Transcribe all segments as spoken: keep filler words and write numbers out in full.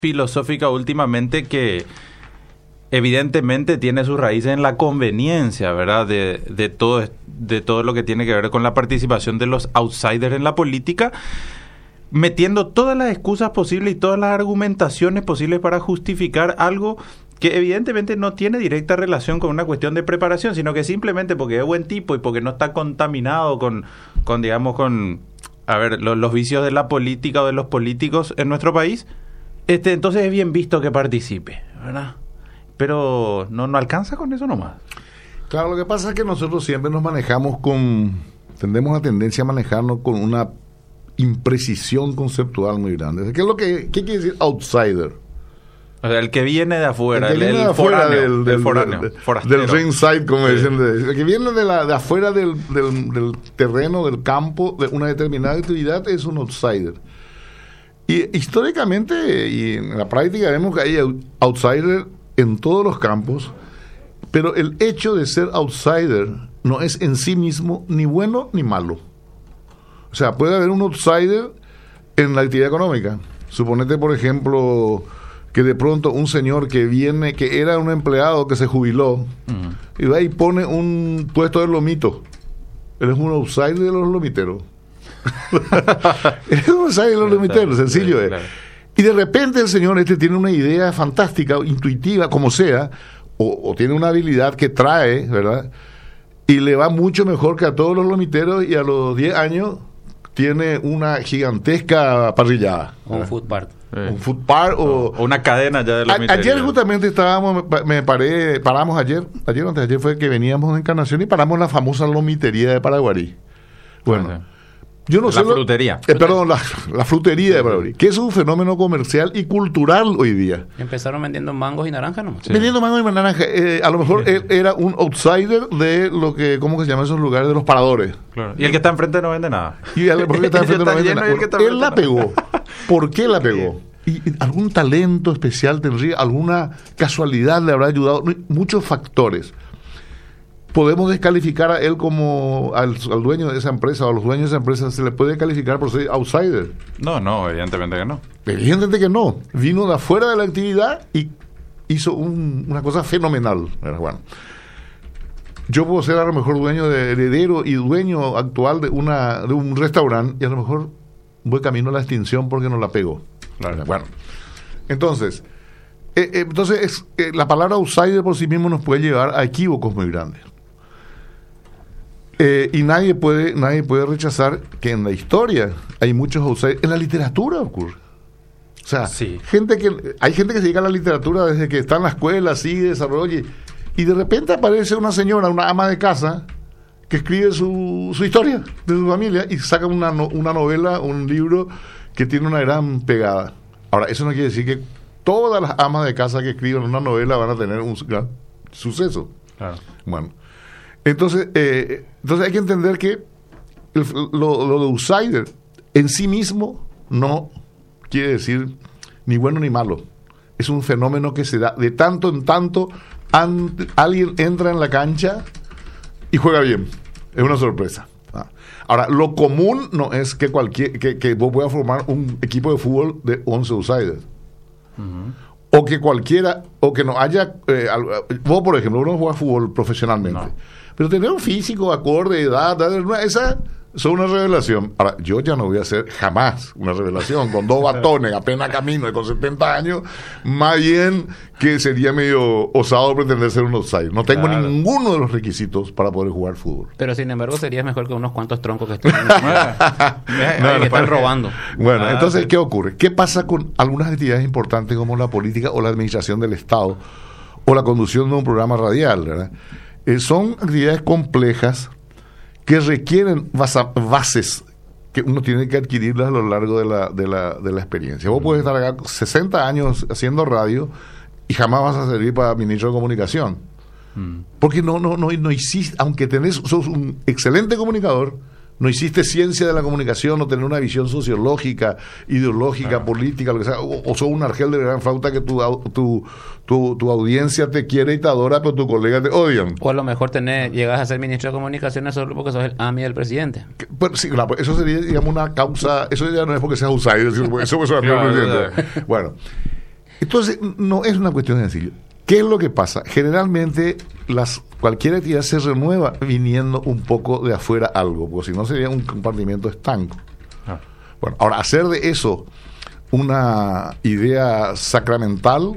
filosófica últimamente que evidentemente tiene sus raíces en la conveniencia, ¿verdad? De, de todo, de todo lo que tiene que ver con la participación de los outsiders en la política, metiendo todas las excusas posibles y todas las argumentaciones posibles para justificar algo que evidentemente no tiene directa relación con una cuestión de preparación, sino que simplemente porque es buen tipo y porque no está contaminado con, con digamos, con, a ver, los, los vicios de la política o de los políticos en nuestro país, este, entonces es bien visto que participe, ¿verdad? Pero no, no alcanza con eso nomás. Claro, lo que pasa es que nosotros siempre nos manejamos con, tendemos la tendencia a manejarnos con una imprecisión conceptual muy grande. ¿Qué es lo que, qué quiere decir outsider? O sea, el que viene de afuera, el que viene el, de afuera foráneo, del, del, foráneo, del, forastero. del ringside, como Sí. dicen, de, el que viene de, la, de afuera del, del, del terreno, del campo, de una determinada actividad, es un outsider. Y históricamente y en la práctica vemos que hay outsider en todos los campos, pero el hecho de ser outsider no es en sí mismo ni bueno ni malo. O sea, puede haber un outsider en la actividad económica. Suponete, por ejemplo, que de pronto un señor que viene, que era un empleado que se jubiló, uh-huh. y va y pone un puesto de lomito. Él es un outsider de los lomiteros. Es un outsider de los lomiteros, sencillo es. Claro. Y de repente el señor este tiene una idea fantástica, intuitiva, como sea, o, o tiene una habilidad que trae, ¿verdad? Y le va mucho mejor que a todos los lomiteros, y a los diez años tiene una gigantesca parrillada. O un food park. Eh. Un food park o, o una cadena ya de los a, ayer justamente estábamos, me paré, paramos ayer, ayer o antes de ayer fue que veníamos de Encarnación y paramos en la famosa lomitería de Paraguarí. Bueno, ah, sí. yo no la sé. Frutería. Lo, eh, perdón, la, la frutería de Paraguarí, que es un fenómeno comercial y cultural hoy día. Empezaron vendiendo mangos y naranjas, ¿no? Sí. Vendiendo mangos y naranjas. Eh, a lo mejor sí. Él era un outsider de lo que, ¿cómo que se llaman esos lugares? De los paradores. Claro. Y el que está enfrente no vende nada. Y el, el que está enfrente no vende nada. Bueno, él la pegó. ¿Por qué la pegó? Y algún talento especial tendría, alguna casualidad le habrá ayudado, muchos factores. Podemos descalificar a él como al, al dueño de esa empresa o a los dueños de esa empresa, ¿se le puede calificar por ser outsider? No, no, evidentemente que no. Evidentemente que no. Vino de afuera de la actividad y hizo un, una cosa fenomenal. Bueno, yo puedo ser a lo mejor dueño de heredero y dueño actual de una de un restaurante y a lo mejor voy camino a la extinción porque no la pego. Claro. Bueno, entonces, eh, eh, entonces es, eh, la palabra outsider por sí mismo nos puede llevar a equívocos muy grandes. Eh, y nadie puede, nadie puede rechazar que en la historia hay muchos outsiders. En la literatura ocurre. O sea, sí. gente que hay gente que se dedica a la literatura desde que está en la escuela, sigue, desarrolla, y de repente aparece una señora, una ama de casa, que escribe su, su historia de su familia y saca una, no, una novela, un libro que tiene una gran pegada. Ahora, eso no quiere decir que todas las amas de casa que escriben una novela van a tener un gran suceso. Claro. Bueno, entonces, eh, entonces hay que entender que el, lo, lo de outsider en sí mismo no quiere decir ni bueno ni malo. Es un fenómeno que se da de tanto en tanto. An, alguien entra en la cancha y juega bien. Es una sorpresa. Ah. Ahora, lo común no es que cualquier que, que vos puedas formar un equipo de fútbol de once outsiders. Uh-huh. O que cualquiera, o que no haya... Eh, vos, por ejemplo, uno juega fútbol profesionalmente. No. Pero tener un físico acorde, edad, edad, esa son una revelación. Ahora, yo ya no voy a hacer jamás una revelación con dos batones, apenas camino y con setenta años, más bien que sería medio osado pretender ser un outsider. No tengo claro. ninguno de los requisitos para poder jugar fútbol. Pero sin embargo serías mejor que unos cuantos troncos que están, no, que están robando. Bueno, ah, entonces, sí. ¿qué ocurre? ¿Qué pasa con algunas actividades importantes como la política o la administración del Estado o la conducción de un programa radial, ¿verdad? Eh, son actividades complejas que requieren basa, bases que uno tiene que adquirirlas a lo largo de la, de la, de la experiencia. Vos podés estar acá sesenta años haciendo radio y jamás vas a servir para ministro de comunicación. Mm. Porque no, no, no, no hiciste, aunque tenés, sos un excelente comunicador, no hiciste ciencia de la comunicación o tener una visión sociológica, ideológica, claro. política, lo que sea, o, o sos un argel de gran flauta que tu, tu, tu, tu audiencia te quiere y te adora, pero tus colegas te odian. O a lo mejor tenés, llegas a ser ministro de comunicaciones solo porque sos el A M I del presidente. Que, pero, sí, claro, eso sería, digamos, una causa, eso ya no es porque seas outsider, eso es porque sos el presidente. Bueno, Entonces, no es una cuestión sencilla. ¿Qué es lo que pasa? Generalmente, las, cualquier actividad se renueva viniendo un poco de afuera algo, porque si no sería un compartimiento estanco. Ah. Bueno, ahora, hacer de eso una idea sacramental,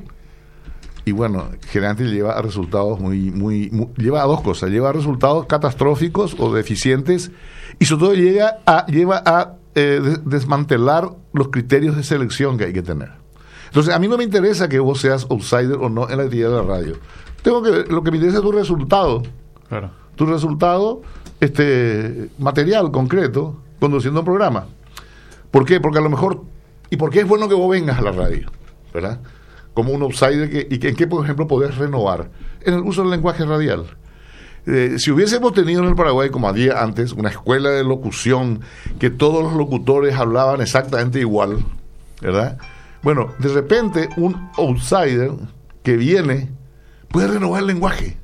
y bueno, generalmente lleva a resultados muy, muy, muy, lleva a dos cosas, lleva a resultados catastróficos o deficientes, y sobre todo llega a, lleva a eh, desmantelar los criterios de selección que hay que tener. Entonces, a mí no me interesa que vos seas outsider o no en la actividad de la radio. Tengo que, lo que me interesa es tu resultado. Claro. Tu resultado este, material, concreto, conduciendo un programa. ¿Por qué? Porque a lo mejor, y porque es bueno que vos vengas a la radio, ¿verdad? Como un outsider, que, y que, en qué, por ejemplo, podés renovar. En el uso del lenguaje radial. Eh, si hubiésemos tenido en el Paraguay, como había antes, una escuela de locución, que todos los locutores hablaban exactamente igual, ¿verdad? Bueno, de repente un outsider que viene puede renovar el lenguaje.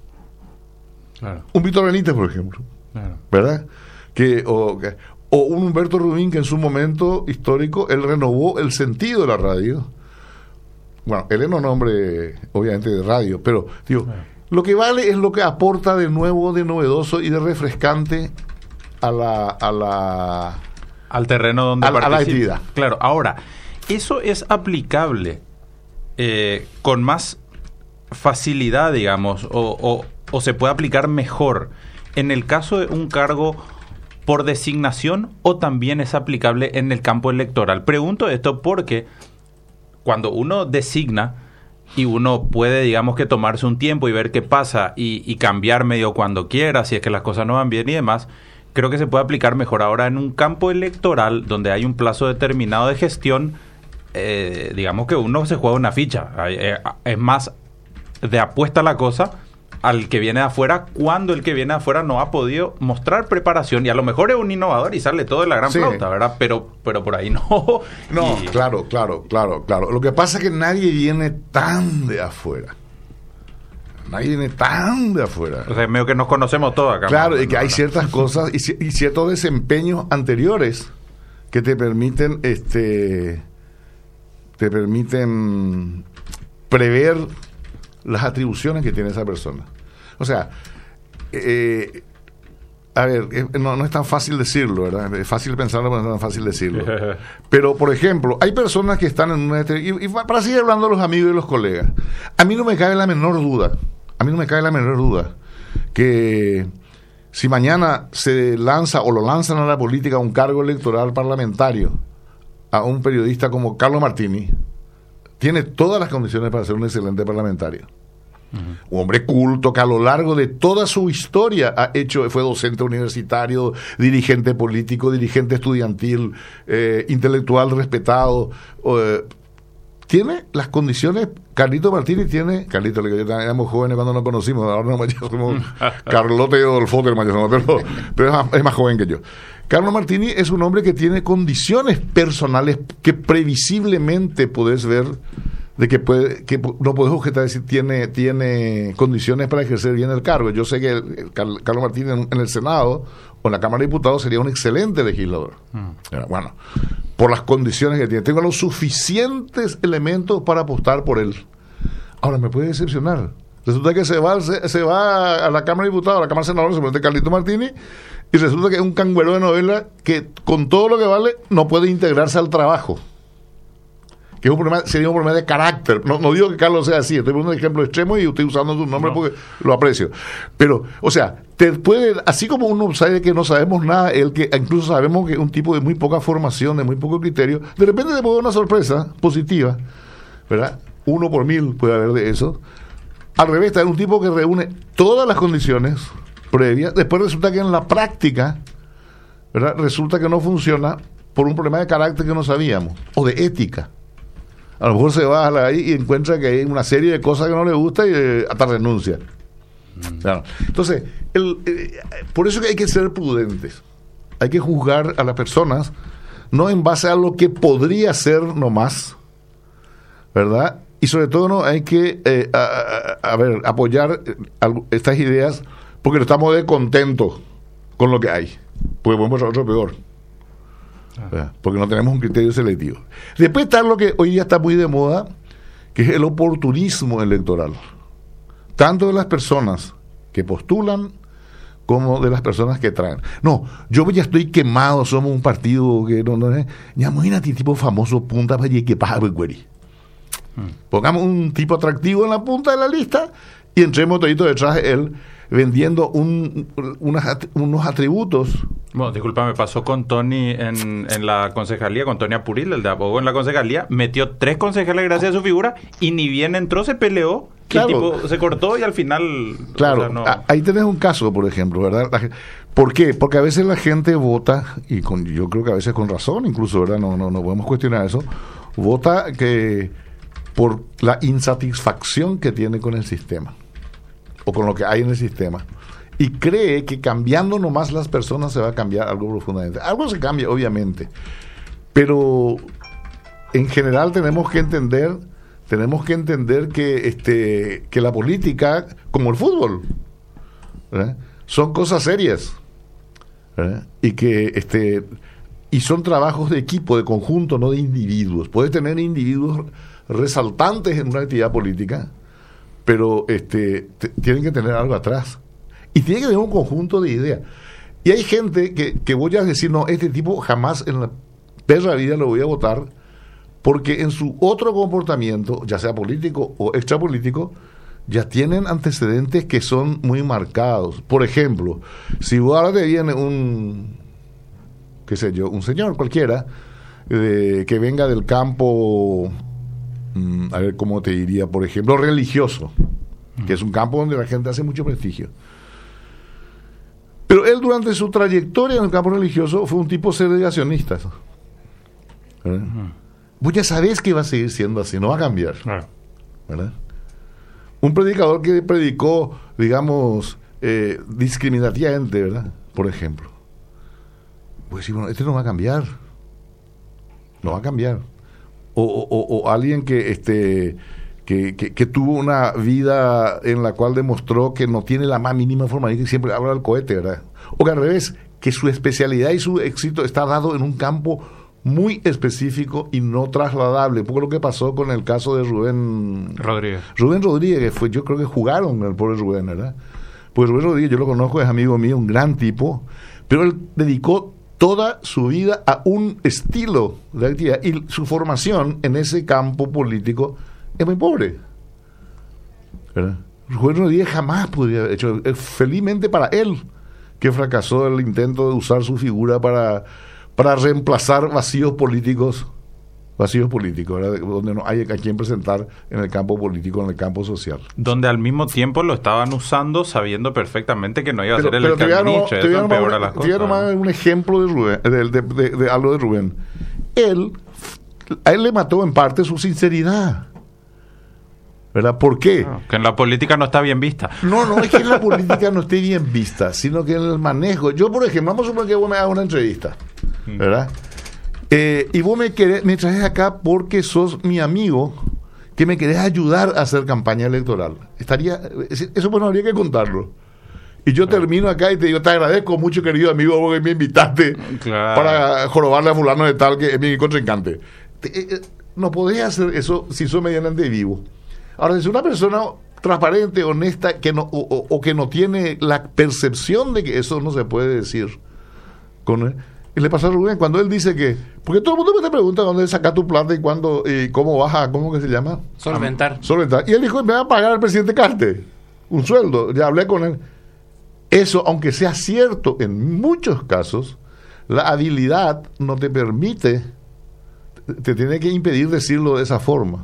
Claro. Un Víctor Benítez, por ejemplo. Claro. ¿Verdad? Que, o, o un Humberto Rubín, que en su momento histórico él renovó el sentido de la radio. Bueno, él es un hombre, obviamente, de radio, pero digo, claro, lo que vale es lo que aporta de nuevo, de novedoso y de refrescante a la, a la al terreno donde a, participa. A la actividad. Claro, ahora, eso es aplicable eh, con más facilidad, digamos, o, o, o se puede aplicar mejor en el caso de un cargo por designación, o también es aplicable en el campo electoral. Pregunto esto porque cuando uno designa y uno puede, digamos, que tomarse un tiempo y ver qué pasa y, y cambiar medio cuando quiera, si es que las cosas no van bien y demás, creo que se puede aplicar mejor. Ahora, en un campo electoral donde hay un plazo determinado de gestión, eh, digamos que uno se juega una ficha. Eh, es más de apuesta la cosa al que viene de afuera, cuando el que viene de afuera no ha podido mostrar preparación, y a lo mejor es un innovador y sale todo de la gran sí. flauta, ¿verdad? Pero, pero por ahí no. No, y... claro, claro, claro, claro. Lo que pasa es que nadie viene tan de afuera. Nadie viene tan de afuera. O sea, medio que nos conocemos todos acá. Claro, ¿no? Y que hay ciertas cosas y, y ciertos desempeños anteriores que te permiten, este, te permiten prever las atribuciones que tiene esa persona. O sea, eh, a ver, eh, no, no es tan fácil decirlo, ¿verdad? Es fácil pensarlo, pero no es tan fácil decirlo. Pero, por ejemplo, hay personas que están en una... Y, y para seguir hablando de los amigos y los colegas, a mí no me cabe la menor duda, a mí no me cabe la menor duda que si mañana se lanza o lo lanzan a la política un cargo electoral parlamentario a un periodista como Carlos Martini, tiene todas las condiciones para ser un excelente parlamentario. Uh-huh. Un hombre culto que a lo largo de toda su historia ha hecho, fue docente universitario, dirigente político, dirigente estudiantil, eh, intelectual respetado. Eh, tiene las condiciones. Carlito Martínez tiene, Carlito, yo éramos jóvenes cuando nos conocimos, ahora no me llamo Carlote y Adolfote, pero, pero es, más, es más joven que yo. Carlos Martini es un hombre que tiene condiciones personales que previsiblemente podés ver de que puede, que no podés objetar decir tiene tiene condiciones para ejercer bien el cargo. Yo sé que el, el Carlos Martini en, en el Senado o en la Cámara de Diputados sería un excelente legislador. Mm. Bueno, por las condiciones que tiene, tengo los suficientes elementos para apostar por él. Ahora me puede decepcionar. Resulta que se va se, se va a la Cámara de Diputados, a la Cámara de Senadores, se mete Carlito Martini, y resulta que es un cangüero de novela que con todo lo que vale no puede integrarse al trabajo, que es un problema, sería un problema de carácter. No, no digo que Carlos sea así, estoy poniendo un ejemplo extremo y estoy usando su nombre no. porque lo aprecio, pero, o sea, te puede, así como un outsider que no sabemos nada, el que incluso sabemos que es un tipo de muy poca formación, de muy poco criterio, de repente te puede dar una sorpresa positiva, ¿verdad? Uno por mil puede haber de eso. Al revés, está un tipo que reúne todas las condiciones previas, después resulta que en la práctica, ¿verdad?, resulta que no funciona por un problema de carácter que no sabíamos, o de ética. A lo mejor se va a la, ahí y encuentra que hay una serie de cosas que no le gusta y eh, hasta renuncia. Mm. Claro. Entonces, el, eh, por eso que hay que ser prudentes. Hay que juzgar a las personas no en base a lo que podría ser nomás, ¿verdad? Y sobre todo no hay que eh, a, a, a ver apoyar estas ideas porque no estamos descontentos con lo que hay, porque podemos hacer otro peor, ah. porque no tenemos un criterio selectivo. Después está lo que hoy día está muy de moda, que es el oportunismo electoral, tanto de las personas que postulan como de las personas que traen. No, yo ya estoy quemado, somos un partido que no, no, imagínate tipo famoso punta para que paga güey. Pongamos un tipo atractivo en la punta de la lista y entremos todito detrás de él vendiendo un, unas, unos atributos. Bueno, disculpa, me pasó con Tony en, en la concejalía, con Tony Apuril, el de Abogo en la concejalía, metió tres concejales gracias a su figura y ni bien entró, se peleó, claro. El tipo se cortó y al final... Claro, o sea, no... ahí tenés un caso, por ejemplo, ¿verdad? La, ¿por qué? Porque a veces la gente vota, y con, yo creo que a veces con razón incluso, ¿verdad? No, no, no podemos cuestionar eso, vota que por la insatisfacción que tiene con el sistema o con lo que hay en el sistema y cree que cambiando nomás las personas se va a cambiar algo profundamente. Algo se cambia, obviamente, pero en general tenemos que entender tenemos que entender que este que la política, como el fútbol, ¿verdad?, son cosas serias, ¿verdad?, y que este y son trabajos de equipo, de conjunto, no de individuos. Puedes tener individuos resaltantes en una actividad política, pero este te, tienen que tener algo atrás y tiene que tener un conjunto de ideas. Y hay gente que, que voy a decir, no, este tipo jamás en la perra vida lo voy a votar, porque en su otro comportamiento, ya sea político o extrapolítico, ya tienen antecedentes que son muy marcados. Por ejemplo, si ahora te viene un, qué sé yo, un señor cualquiera eh, que venga del campo, a ver cómo te diría, por ejemplo, religioso, que es un campo donde la gente hace mucho prestigio, pero él durante su trayectoria en el campo religioso fue un tipo segregacionista, ¿verdad? Uh-huh. Vos ya sabés que va a seguir siendo así, no va a cambiar, uh-huh. ¿verdad? Un predicador que predicó, digamos, eh, discriminativamente, ¿verdad?, por ejemplo, pues sí, bueno, este no va a cambiar, no va a cambiar. O, o, o alguien que este que, que, que tuvo una vida en la cual demostró que no tiene la más mínima forma, y que siempre habla del cohete, ¿verdad? O que al revés, que su especialidad y su éxito está dado en un campo muy específico y no trasladable. Un poco lo que pasó con el caso de Rubén Rodríguez. Rubén Rodríguez, fue, yo creo que jugaron el pobre Rubén, ¿verdad? Pues Rubén Rodríguez, yo lo conozco, es amigo mío, un gran tipo, pero él dedicó toda su vida a un estilo de actividad y su formación en ese campo político es muy pobre, ¿verdad? Rubén Rodríguez jamás podría haber hecho, felizmente para él, que fracasó el intento de usar su figura para, para reemplazar vacíos políticos, vacíos políticos, ¿verdad?, donde no hay a quien presentar en el campo político, en el campo social. Donde al mismo tiempo lo estaban usando sabiendo perfectamente que no iba a ser el Caniche. Eso empeora las cosas. Te voy a nomás un ejemplo de Rubén, de, de, de, de algo de Rubén. Él, a él le mató en parte su sinceridad, ¿verdad? ¿Por qué? No, que en la política no está bien vista. No, no es que en la política no esté bien vista, sino que en el manejo. Yo, por ejemplo, vamos a suponer que vos me hagas una entrevista, ¿verdad? Eh, y vos me, querés, me traes acá porque sos mi amigo, que me querés ayudar a hacer campaña electoral. Estaría, eso pues no habría que contarlo. Y yo claro. termino acá y te digo, te agradezco mucho, querido amigo, vos que me invitaste claro. para jorobarle a fulano de tal que es mi contrincante. Te, eh, no podés hacer eso si sos medianamente vivo. Ahora, si una persona transparente, honesta, que no, o, o, o que no tiene la percepción de que eso no se puede decir con... Y le pasó a Rubén cuando él dice que, porque todo el mundo te pregunta dónde sacas tu plata y cuándo y cómo baja, ¿cómo que se llama? Solventar. Solventar. Y él dijo, me va a pagar el presidente Carte un sueldo. Ya hablé con él. Eso, aunque sea cierto en muchos casos, la habilidad no te permite, te tiene que impedir decirlo de esa forma.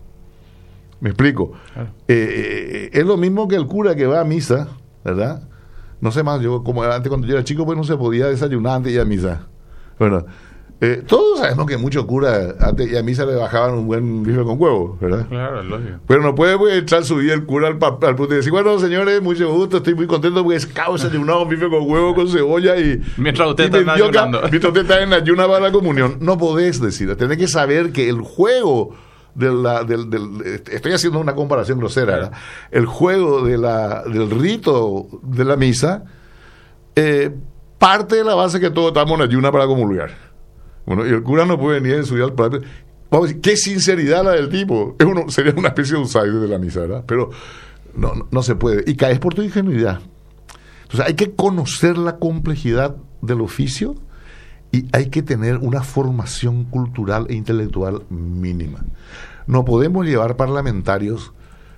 ¿Me explico? Claro. Eh, eh, es lo mismo que el cura que va a misa, ¿verdad? No sé más, yo como antes cuando yo era chico pues no se podía desayunar antes de ir a misa. Bueno, eh, todos sabemos que muchos curas antes de ir a misa le bajaban un buen bife con huevo, ¿verdad? Claro, es lógico. Pero no puede pues, echar su vida el cura al, al, al punto y decir, bueno señores, mucho gusto, estoy muy contento porque es causa de un bife con huevo con cebolla y... Mientras usted y está ayunando. Mientras usted está en ayuna para la comunión. No podés decir, tenés que saber que el juego... De la, del, del, estoy haciendo una comparación grosera, ¿verdad? El juego de la, del rito de la misa eh, parte de la base que todos estamos en ayuna para comulgar. Bueno, y el cura no puede venir a subir al plato. vamos a decir, qué sinceridad la del tipo. Es uno, sería una especie de outsider de la misa, ¿verdad? Pero no, no, no se puede. Y caes por tu ingenuidad. Entonces hay que conocer la complejidad del oficio y hay que tener una formación cultural e intelectual mínima. No podemos llevar parlamentarios,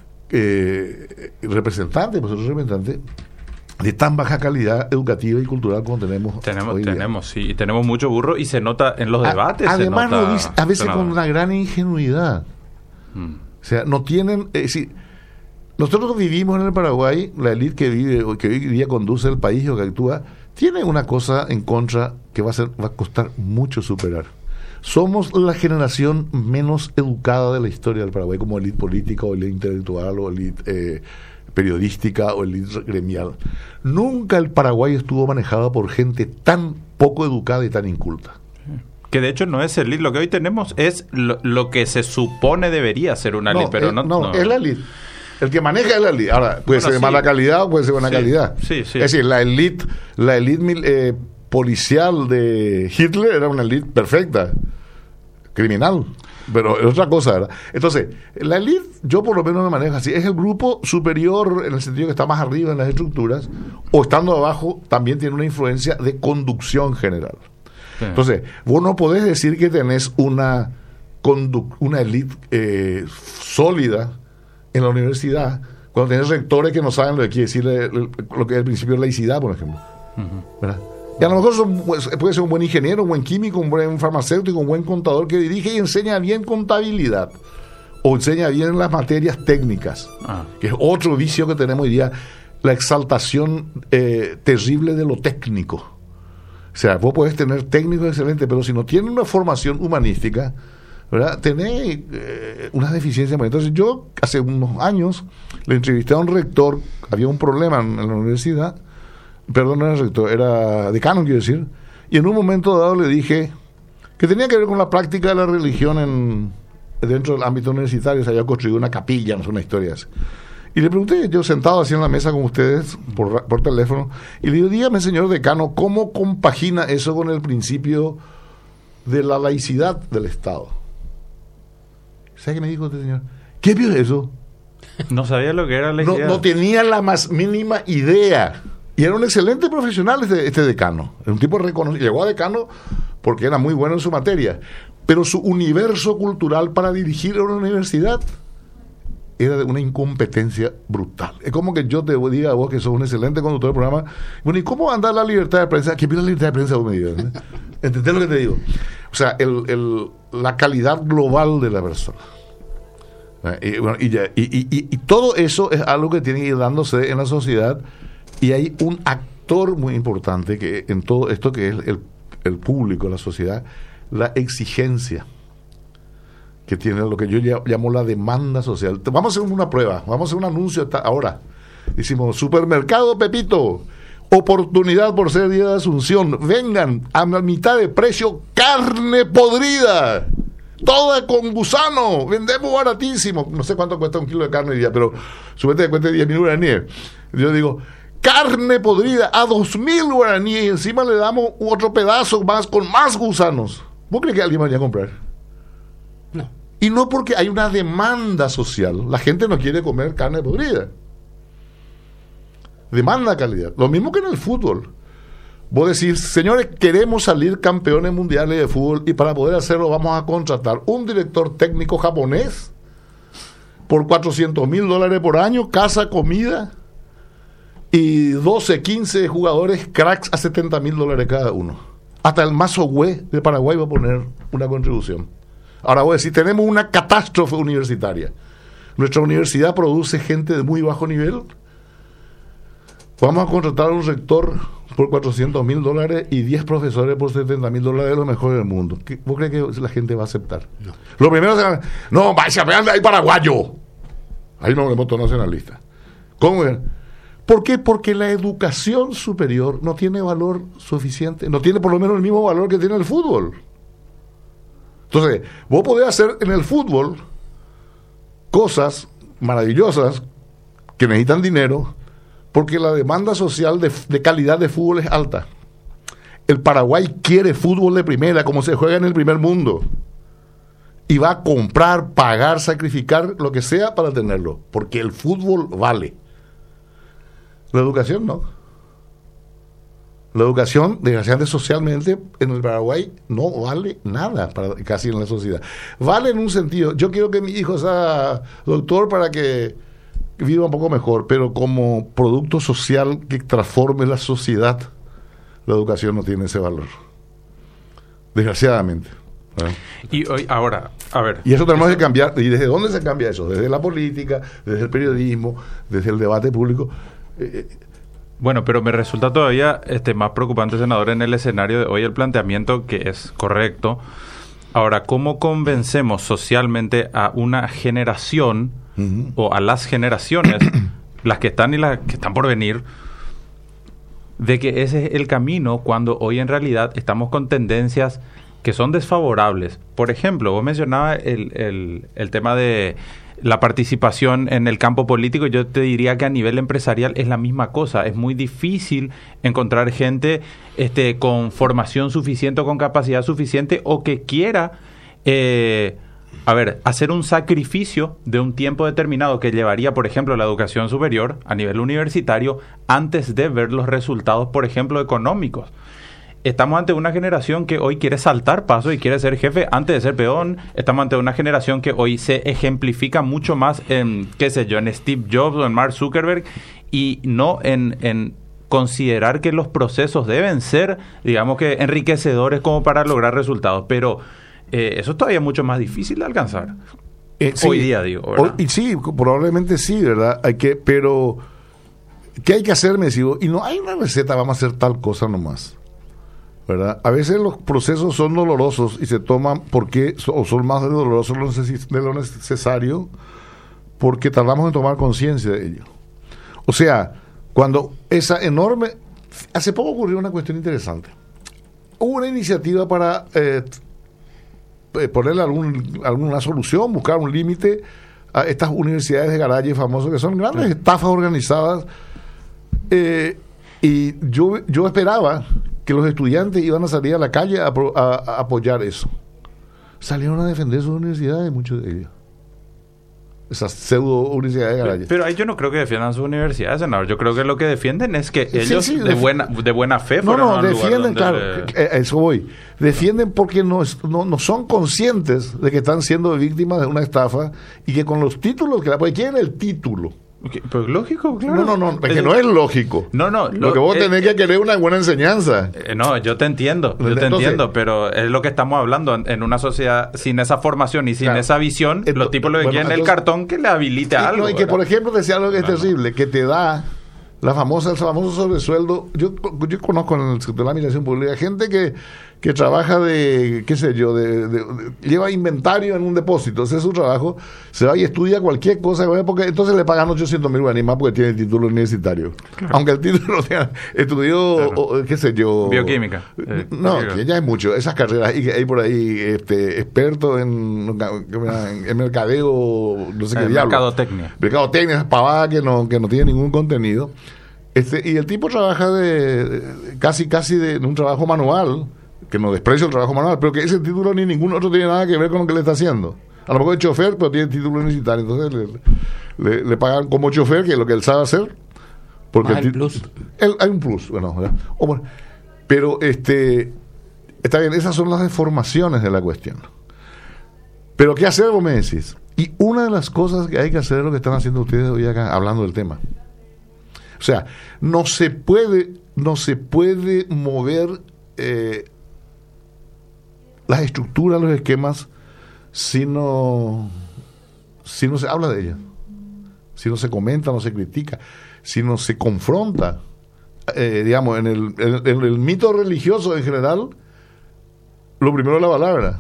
eh, representantes, vosotros representantes, de tan baja calidad educativa y cultural como tenemos tenemos hoy tenemos sí y tenemos mucho burro y se nota en los debates. A, además se nota, lo dice, a veces con nota. una gran ingenuidad. hmm. O sea, no tienen, es decir, nosotros vivimos en el Paraguay, la élite que vive o que hoy día conduce el país o que actúa tiene una cosa en contra que va a ser va a costar mucho superar. Somos la generación menos educada de la historia del Paraguay, como élite política o élite intelectual o élite eh, periodística o élite gremial. Nunca el Paraguay estuvo manejado por gente tan poco educada y tan inculta. Que de hecho no es el élite, lo que hoy tenemos es lo, lo que se supone debería ser una élite, no, pero eh, no, no, no. es la élite. El que maneja es la élite. Ahora, puede bueno, ser de sí. mala calidad o puede ser de buena sí, calidad. Sí, sí. Es decir, la élite la élite eh, policial de Hitler era una élite perfecta, criminal. Pero es otra cosa, ¿verdad? Entonces, la élite, yo por lo menos me manejo así, es el grupo superior en el sentido que está más arriba en las estructuras, o estando abajo también tiene una influencia de conducción general. Sí. Entonces, vos no podés decir que tenés una condu- una élite eh, sólida en la universidad cuando tenés rectores que no saben lo que quiere decir lo que es el principio de laicidad, por ejemplo. Uh-huh. ¿Verdad? Y a lo mejor son, puede ser un buen ingeniero, un buen químico, un buen farmacéutico, un buen contador que dirige y enseña bien contabilidad o enseña bien las materias técnicas, ah. que es otro vicio que tenemos hoy día, la exaltación eh, terrible de lo técnico. O sea, vos podés tener técnicos excelentes, pero si no tienen una formación humanística, ¿verdad? Tenés eh, unas deficiencias. Entonces yo hace unos años le entrevisté a un rector, había un problema en, en la universidad. Perdón, no era rector, era decano, quiero decir. Y en un momento dado le dije que tenía que ver con la práctica de la religión en, dentro del ámbito universitario. O sea, yo construí una capilla, no es una historia así. Y le pregunté, yo sentado así en la mesa con ustedes, por, por teléfono, y le digo, dígame, señor decano, ¿cómo compagina eso con el principio de la laicidad del Estado? ¿Sabe qué me dijo este señor? ¿Qué vio eso? No sabía lo que era la laicidad. No, no tenía la más mínima idea. Y era un excelente profesional este, este decano. Era un tipo reconocido. Llegó a decano porque era muy bueno en su materia. Pero su universo cultural para dirigir a una universidad era de una incompetencia brutal. Es como que yo te diga a vos que sos un excelente conductor del programa. Bueno, ¿y cómo anda la libertad de prensa? ¿Qué pide la libertad de prensa? Vos me digas, ¿eh? ¿Entendés lo que te digo? O sea, el, el, la calidad global de la persona. Y, bueno, y, ya, y, y, y, y todo eso es algo que tiene que ir dándose en la sociedad. Y hay un actor muy importante que en todo esto que es el, el público, la sociedad, la exigencia que tiene lo que yo llamo la demanda social. Vamos a hacer una prueba, vamos a hacer un anuncio ahora. Decimos, supermercado Pepito, oportunidad por ser día de Asunción, vengan a mitad de precio, carne podrida, toda con gusano, vendemos baratísimo. No sé cuánto cuesta un kilo de carne hoy día, pero suponete que cueste diez mil guaraníes. Yo digo, carne podrida a dos mil guaraníes y encima le damos otro pedazo más con más gusanos. ¿Vos crees que alguien vaya a comprar? No. Y no porque hay una demanda social. La gente no quiere comer carne podrida. Demanda calidad. Lo mismo que en el fútbol. Vos decís, señores, queremos salir campeones mundiales de fútbol y para poder hacerlo vamos a contratar un director técnico japonés por cuatrocientos mil dólares por año, casa, comida, y doce, quince jugadores cracks a setenta mil dólares cada uno. Hasta el Mazo Güe de Paraguay va a poner una contribución. Ahora voy a decir, tenemos una catástrofe universitaria. Nuestra universidad produce gente de muy bajo nivel. Vamos a contratar a un rector por cuatrocientos mil dólares y diez profesores por setenta mil dólares de los mejores del mundo. ¿Vos crees que la gente va a aceptar? No. Lo primero es, no, vaya, vean, hay paraguayo. Ahí no le voto nacionalista. ¿Cómo es? ¿Por qué? Porque la educación superior no tiene valor suficiente, no tiene por lo menos el mismo valor que tiene el fútbol. Entonces, vos podés hacer en el fútbol cosas maravillosas que necesitan dinero porque la demanda social de, de calidad de fútbol es alta. El Paraguay quiere fútbol de primera, como se juega en el primer mundo. y va a comprar, pagar, sacrificar lo que sea para tenerlo, porque el fútbol vale. La educación no. La educación, desgraciadamente, socialmente, en el Paraguay no vale nada, para, casi en la sociedad. Vale en un sentido, yo quiero que mi hijo sea doctor para que viva un poco mejor, pero como producto social que transforme la sociedad, la educación no tiene ese valor. Desgraciadamente. ¿Eh? Y hoy, ahora, a ver. Y eso tenemos eso... que cambiar. ¿Y desde dónde se cambia eso? Desde la política, desde el periodismo, desde el debate público. Eh, Bueno, pero me resulta todavía este, más preocupante, senador, en el escenario de hoy el planteamiento que es correcto. Ahora, ¿cómo convencemos socialmente a una generación uh-huh. o a las generaciones, las que están y las que están por venir, de que ese es el camino cuando hoy en realidad estamos con tendencias que son desfavorables? Por ejemplo, vos mencionabas el, el, el tema de la participación en el campo político. Yo te diría que a nivel empresarial es la misma cosa. Es muy difícil encontrar gente este, con formación suficiente o con capacidad suficiente o que quiera eh, a ver, hacer un sacrificio de un tiempo determinado que llevaría, por ejemplo, la educación superior a nivel universitario antes de ver los resultados, por ejemplo, económicos. Estamos ante una generación que hoy quiere saltar paso y quiere ser jefe antes de ser peón. Estamos ante una generación que hoy se ejemplifica mucho más en, qué sé yo, en Steve Jobs o en Mark Zuckerberg y no en, en considerar que los procesos deben ser, digamos que, enriquecedores como para lograr resultados. Pero eh, eso es todavía mucho más difícil de alcanzar. Eh, sí, hoy día, digo, ¿verdad? Hoy, sí, probablemente sí, ¿verdad? Hay que, pero, ¿qué hay que hacer, me digo? Y no hay una receta, vamos a hacer tal cosa nomás, ¿verdad? A veces los procesos son dolorosos y se toman porque o son más dolorosos de lo necesario porque tardamos en tomar conciencia de ello. O sea, cuando esa enorme... Hace poco ocurrió una cuestión interesante. Hubo una iniciativa para eh, ponerle algún, alguna solución, buscar un límite a estas universidades de garaje famosas que son grandes estafas organizadas, eh, y yo, yo esperaba que los estudiantes iban a salir a la calle a, a, a apoyar eso. Salieron a defender sus universidades, muchos de ellos. Esas pseudo universidades de garaje. Pero ahí yo no creo que defiendan sus universidades, senador. Yo creo que lo que defienden es que ellos sí, sí, de, buena, de buena fe no, fueron no, defienden, claro, le... a eso voy. Defienden porque no, no, no son conscientes de que están siendo víctimas de una estafa y que con los títulos que la pues quieren el título. Okay, pues lógico, claro. No, no, no, es que no es lógico. No, no. Lo, lo que vos eh, tenés que querer una buena enseñanza. Eh, no, yo te entiendo, yo te Entonces, entiendo, pero es lo que estamos hablando. En, en una sociedad sin esa formación y sin claro, esa visión, entonces, los tipos lo que bueno, quieren es el cartón que le habilite y, algo. No, y que, por ejemplo, decía algo que es no, terrible, no. que te da la famosa, el famoso sobresueldo. Yo, yo conozco en el sector de la administración pública gente que, que trabaja de, qué sé yo, de, de, de, lleva inventario en un depósito, ese es su trabajo, se va y estudia cualquier cosa, porque entonces le pagan ochocientos mil guaraníes más porque tiene el título universitario. Claro. Aunque el título tenga, estudió, claro. o, qué sé yo... Bioquímica. Eh, no, que ya es mucho. Esas carreras, y que hay por ahí este, expertos en, en, en mercadeo, no sé qué eh, diablo. Mercadotecnia. Mercadotecnia, esa pavada que no, que no tiene ningún contenido. Este, y el tipo trabaja de, de casi casi de, de un trabajo manual, que no desprecio el trabajo manual, pero que ese título ni ningún otro tiene nada que ver con lo que le está haciendo. A lo mejor es chofer, pero tiene título universitario, entonces le, le, le pagan como chofer, que es lo que él sabe hacer. Porque ah, el, el plus. Él, hay un plus, bueno, o bueno, pero este está bien, esas son las deformaciones de la cuestión. Pero ¿qué hacer, vos me decís? Y una de las cosas que hay que hacer es lo que están haciendo ustedes hoy acá, hablando del tema. O sea, no se puede, no se puede mover eh, las estructuras, los esquemas, si no, si no se habla de ellas, si no se comenta, no se critica, si no se confronta. Eh, digamos, en el, en, en el mito religioso en general, lo primero es la palabra.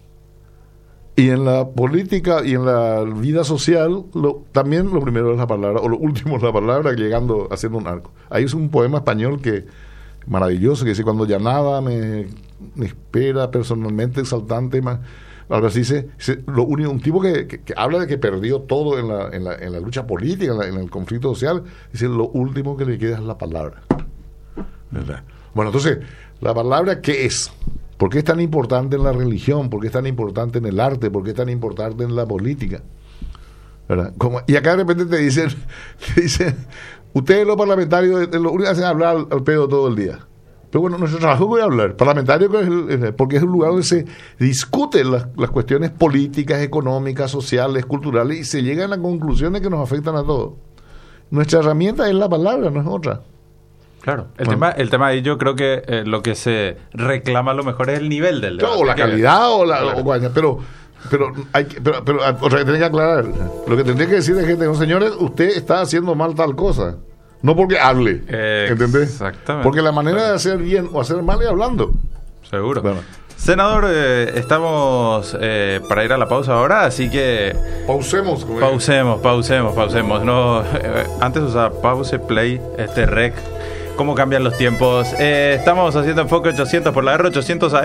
Y en la política y en la vida social, lo, también lo primero es la palabra, o lo último es la palabra, llegando, haciendo un arco. Ahí es un poema español que maravilloso, que dice: cuando ya nada me, me espera personalmente exaltante, más, algo así, dice, dice lo único, un tipo que, que, que habla de que perdió todo en la, en la, en la lucha política, en, la, en el conflicto social, dice: lo último que le queda es la palabra. ¿Verdad? Bueno, entonces, ¿la palabra qué es? ¿Por qué es tan importante en la religión? ¿Por qué es tan importante en el arte? ¿Por qué es tan importante en la política? ¿Verdad? Como, y acá de repente te dicen, te dicen ustedes los parlamentarios lo único que hacen es hablar al, al pedo todo el día. Pero bueno, nuestro trabajo es hablar. Parlamentario es el, porque es un lugar donde se discuten las, las cuestiones políticas, económicas, sociales, culturales, y se llegan a conclusiones que nos afectan a todos. Nuestra herramienta es la palabra, no es otra. Claro, el, bueno. tema, el tema ahí yo creo que eh, lo que se reclama a lo mejor es el nivel del debate. O la calidad, o la... O, o, pero... Pero hay que, pero, pero otra que tendría que aclarar, lo que tendría que decir a gente, no, señores, usted está haciendo mal tal cosa, no porque hable, eh, ¿entendés? Exactamente. Porque la manera de hacer bien o hacer mal es hablando. Seguro. Bueno. Senador, eh, estamos eh, para ir a la pausa ahora, así que pausemos, pausemos, pausemos, pausemos. No, eh, antes usaba pause, play, este rec. ¿Cómo cambian los tiempos? Eh, estamos haciendo Enfoque ochocientos por la R ochocientos A M.